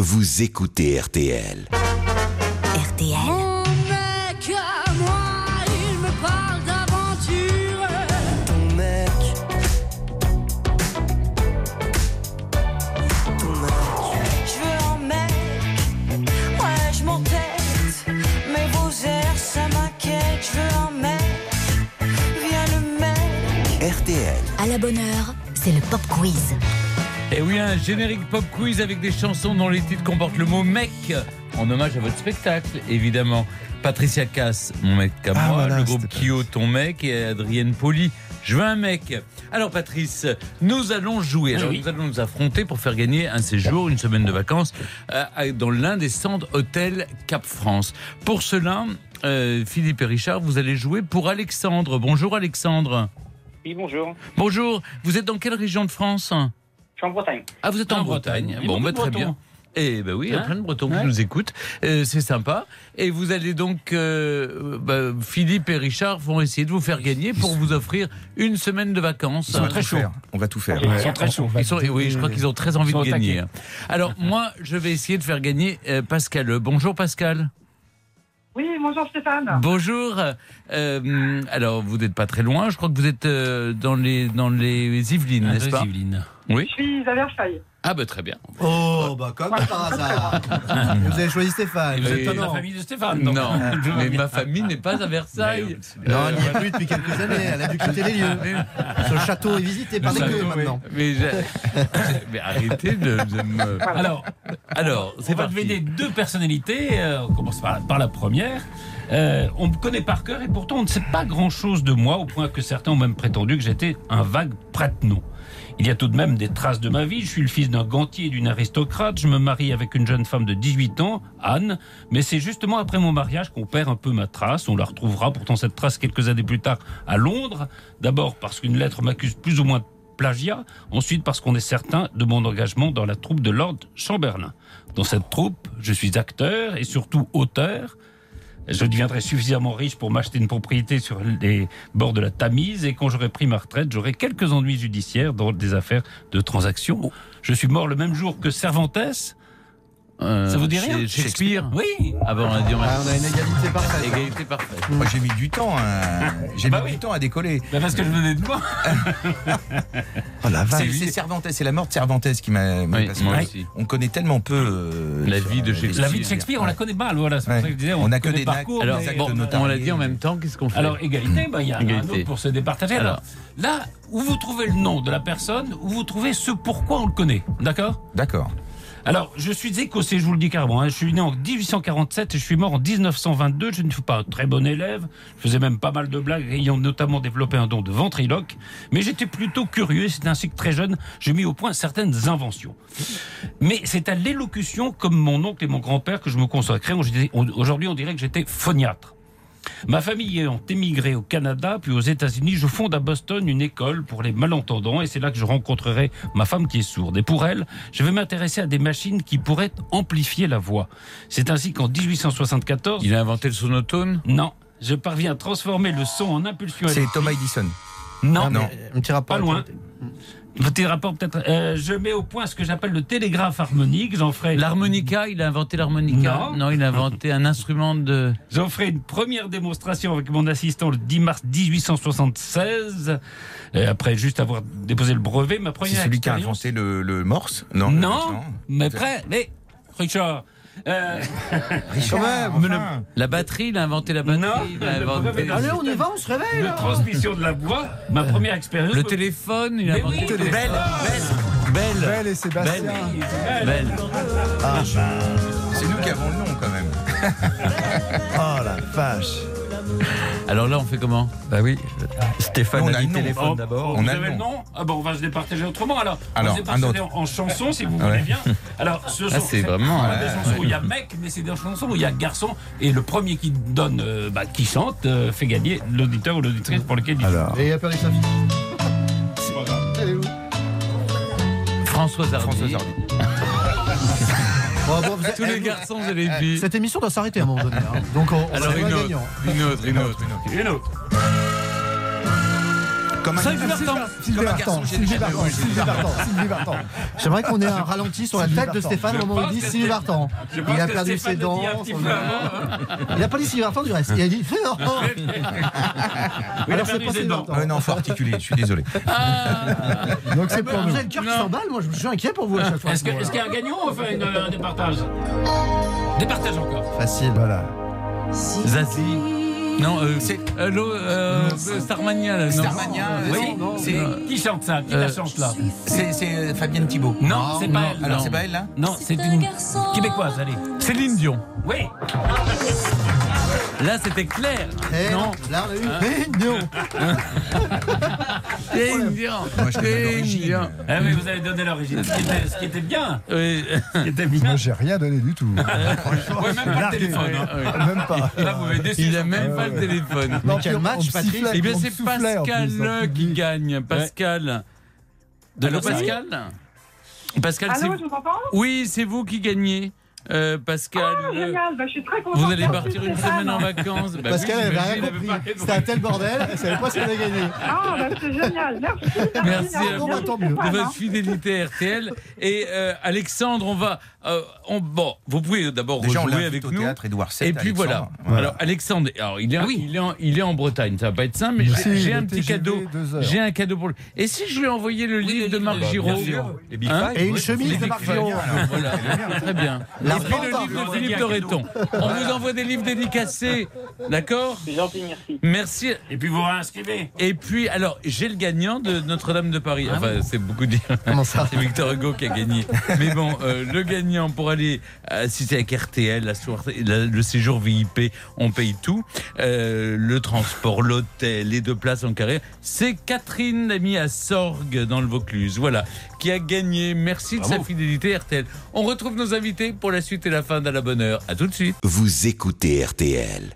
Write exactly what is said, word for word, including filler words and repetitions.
vous écoutez R T L. R T L. Mon mec à moi, il me parle d'aventure. Ton mec, ton mec. Je veux un mec, ouais je m'entête, mais vos airs ça m'inquiète. Je veux un mec, viens le mec. R T L. À la bonne heure, c'est le pop quiz. Et oui, un générique pop quiz avec des chansons dont les titres comportent le mot mec, en hommage à votre spectacle, évidemment. Patricia Cass, mon mec à moi, Ah, voilà, le groupe c'était Kyo, ton mec, et Adrienne Poli, je veux un mec. Alors Patrice, nous allons jouer, alors oui. nous allons nous affronter pour faire gagner un séjour, une semaine de vacances, euh, dans l'un des centres hôtels Cap France. Pour cela, euh, Philippe et Richard, vous allez jouer pour Alexandre. Bonjour Alexandre. Oui, bonjour. Bonjour, vous êtes dans quelle région de France ? Je suis en Bretagne. Ah, vous êtes en, En Bretagne. Bretagne. Bon, Il y bah, a beaucoup très de bien. Bretons. Eh ben oui, il y a Hein plein de Bretons ouais. qui nous écoutent. Euh, c'est sympa. Et vous allez donc, euh, bah, Philippe et Richard vont essayer de vous faire gagner pour vous offrir une semaine de vacances. On va tout faire. On va tout faire. Ils sont très chauds. Ils sont- oui, je crois qu'ils ont très envie Ils sont de gagner. au Alors moi, je vais essayer de faire gagner euh, Pascal. Bonjour Pascal. Oui, bonjour Stéphane. Bonjour. Euh, alors vous n'êtes pas très loin. Je crois que vous êtes euh, dans les dans les Yvelines, Ah, n'est-ce les pas ? Yvelines. Oui. Je suis à Versailles. Ah bah très bien. Oh, bah comme par hasard. Vous avez choisi Stéphane. Et vous Oui. êtes de la Étonnant. famille de Stéphane. Non, donc. Tout va mais bien. ma famille n'est pas à Versailles. Non, elle n'y est plus depuis quelques années. Elle a dû quitter les lieux. Ce château est visité par Le les château, gueux oui. maintenant. Mais, j'ai- mais arrêtez de, de me. Alors, Alors, on c'est va parti. deviner deux personnalités. Euh, on commence par, par la première. Euh, on me connaît par cœur et pourtant on ne sait pas grand-chose de moi, au point que certains ont même prétendu que j'étais un vague prête-nom. Il y a tout de même des traces de ma vie. Je suis le fils d'un gantier et d'une aristocrate. Je me marie avec une jeune femme de dix-huit ans, Anne. Mais c'est justement après mon mariage qu'on perd un peu ma trace. On la retrouvera pourtant cette trace quelques années plus tard à Londres. D'abord parce qu'une lettre m'accuse plus ou moins de plagiat. Ensuite parce qu'on est certain de mon engagement dans la troupe de Lord Chamberlain. Dans cette troupe, je suis acteur et surtout auteur. Je deviendrai suffisamment riche pour m'acheter une propriété sur les bords de la Tamise et quand j'aurai pris ma retraite, j'aurai quelques ennuis judiciaires dans des affaires de transactions. Je suis mort le même jour que Cervantes. Euh, Ça vous dit rien ? Shakespeare. Oui. Ah bon, on a dit on a- Ah, on a une égalité parfaite. égalité parfaite. Moi, j'ai mis du temps. hein. J'ai Bah mis oui. du temps à décoller. Ben parce que je venais de moi. Oh la vache. C'est c'est Cervantes, c'est la mort de Cervantes qui m'a. Oui, parce que moi on- aussi. On connaît tellement peu euh, La sur, vie de euh, Shakespeare. La vie de Shakespeare, on la connaît mal. Voilà, c'est Ouais. pour ça que je disais, on, On a que connaît des le parcours. Alors, mais- actes bon, notariés. on l'a dit en même temps, qu'est-ce qu'on fait ? Alors, égalité, ben, il y a un Égalité. autre pour se départager. Alors, Alors. là, où vous trouvez le nom de la personne, où vous trouvez ce pourquoi on le connaît. D'accord ? D'accord. Alors, je suis écossais, je vous le dis carrément. Hein. Je suis né en dix-huit cent quarante-sept et je suis mort en dix-neuf cent vingt-deux. Je ne suis pas un très bon élève. Je faisais même pas mal de blagues, ayant notamment développé un don de ventriloque. Mais j'étais plutôt curieux et c'est ainsi que très jeune, j'ai mis au point certaines inventions. Mais c'est à l'élocution, comme mon oncle et mon grand-père, que je me consacrais. Aujourd'hui, on dirait que j'étais phoniatre. Ma famille ayant émigré au Canada, puis aux États-Unis, je fonde à Boston une école pour les malentendants et c'est là que je rencontrerai ma femme qui est sourde. Et pour elle, je vais m'intéresser à des machines qui pourraient amplifier la voix. C'est ainsi qu'en dix-huit cent soixante-quatorze... Il a inventé le sonotone ? Non, je parviens à transformer le son en impulsion C'est électrique. Thomas Edison. Non, Non. Un petit rapport. pas loin. Petit rapport peut-être. Euh, je mets au point ce que j'appelle le télégraphe harmonique. J'en ferai... L'harmonica, il a inventé l'harmonica ? Non. il a inventé un instrument de... J'en ferai une première démonstration avec mon assistant le dix mars dix-huit cent soixante-seize. Et après juste avoir déposé le brevet, ma C'est première celui qui a expérience... inventé le, le morse. Non. Non, mais prêt, mais Richard. Euh, Richard. Mais le- la batterie, il a inventé la batterie. Non, il a le inventé... brevet Allez, on y va, on se réveille. de là. transmission de la voix, ma première expérience. Le téléphone, il a Mais inventé oui, le le téléphone. téléphone. Belle, belle, Belle et Sébastien. belle, belle. Ah, c'est nous qui avons le nom quand même. Oh la vache. Alors là, on fait comment ? Bah oui. Stéphane Nous, on a a dit le nom. téléphone Oh, d'abord. On Vous a avez le le nom. nom Ah bon, on va se départager autrement alors. Alors, on va se un départager autre. en, en chansons si vous Ouais. voulez bien. Alors, ce Ah, sont c'est vraiment, pas des ouais, chansons où il y a mec, mais c'est des chansons où il y a garçon. Et le premier qui donne, euh, bah, qui chante, euh, fait gagner l'auditeur ou l'auditrice pour lequel il Alors. Et il y a Paris Safi. C'est pas grave. Elle est où Françoise Hardy. Françoise Hardy. Bon, bon, vous êtes- Tous les garçons et les filles. Cette émission doit s'arrêter à un moment donné. hein. Donc on, on Alors est une pas autre, gagnant. une autre, une autre. Une autre. Comme un Sylvie garçon. Vartan. Comme un garçon, j'ai déjà vu. oui, j'ai Sylvie déjà vu. Vartan, Sylvie Vartan. J'aimerais qu'on ait un ralenti sur la Sylvie tête de Vartan. Stéphane au moment où il dit pense que Sylvie Vartan. Je pense Il a que perdu Stéphane ses le dents. dit un petit son- peu avant. Il n'a pas dit Sylvie Vartan du reste. Il a dit. Il a Alors c'est perdu pas ses Sylvie dents. Vartan. Euh, non, faut articuler, je suis désolé. Donc c'est Vous pour nous. avez le cœur qui Non. s'emballe, moi je suis inquiet pour vous à chaque fois. Est-ce que- est-ce qu'il y a un gagnant ou on fait une- un départage Départage encore. Facile. Voilà. Zazie. Non, euh, C'est- euh, l'eau, euh, Starmania. là, non. Starmania, euh, Oui, c'est- c'est- Qui chante ça Qui la Euh, chante là c'est c'est, euh, Fabienne Thibault. Non, c'est pas non, elle. Alors non. c'est pas elle là Non, c'est une québécoise, allez. Céline Dion. Oui. Là, c'était clair. Eh non. non, là on a eu. Eh non. Céline Dion. Moi, je connais Céline l'origine. Dion. Ah oui, vous avez donné l'origine. Ce qui était, ce qui était bien. Oui. Ce qui était bien. Moi, j'ai rien donné du tout. Ouais, même pas le Largué. téléphone. hein. Même pas. Là, vous m'avez déçu. Il a ça. même pas ouais. le téléphone. Non, quel puis on- match, on me Patrick sifflait, Eh bien, on me c'est soufflait, en Pascal plus, hein. qui gagne. Pascal. De Allô, Versailles. Pascal Pascal, c'est Allô, je vous entends? oui, c'est vous qui gagnez. Euh, Pascal, Ah, euh, génial, bah, je suis très contente. vous allez Merci, partir une Stéphane. semaine en vacances. Bah Parce oui, qu'elle avait j'imagine, rien elle avait compris. pas C'était un tel bordel, elle savait pas ce qu'elle a gagné. Ah, bah, c'est génial. Merci. Merci, Merci à merci, vous bah, tant mieux. de Stéphane, votre hein. fidélité à R T L. Et euh, Alexandre, on va. euh, on, bon, vous pouvez d'abord Déjà, on rejouer l'invite avec au nous. théâtre Édouard sept. Et puis voilà. Alexandre. Alors Alexandre, alors il est, en, il, est en, il est en Bretagne, ça va pas être simple, mais Mais j'ai si, j'ai le un petit T G V, cadeau. deux heures. J'ai un cadeau pour lui. Et si je lui ai envoyé le livre le de livre Marc de- Giraud, bien sûr. Les Big Hein Five. Et une oui. chemise Les de Big Marc Five. Giraud. Voilà, très bien. La Et puis le Fanta. livre de Philippe Doreton. On vous envoie des livres dédicacés, d'accord? C'est gentil, merci. Merci. Et puis vous réinscrivez. Et puis, alors, j'ai le gagnant de Notre-Dame de Paris. Enfin, c'est beaucoup dire. Comment ça? C'est Victor Hugo qui a gagné. Mais bon, euh, le gagnant pour aller assister avec R T L, la soirée, la- le séjour V I P, on paye tout. Euh, le transport, l'hôtel, les deux places en carré. C'est Catherine, amie à Sorgues, dans le Vaucluse. Voilà, qui a gagné. Merci de Bravo. sa fidélité, R T L. On retrouve nos invités pour la suite et la fin d'À la bonne heure. À tout de suite. Vous écoutez R T L.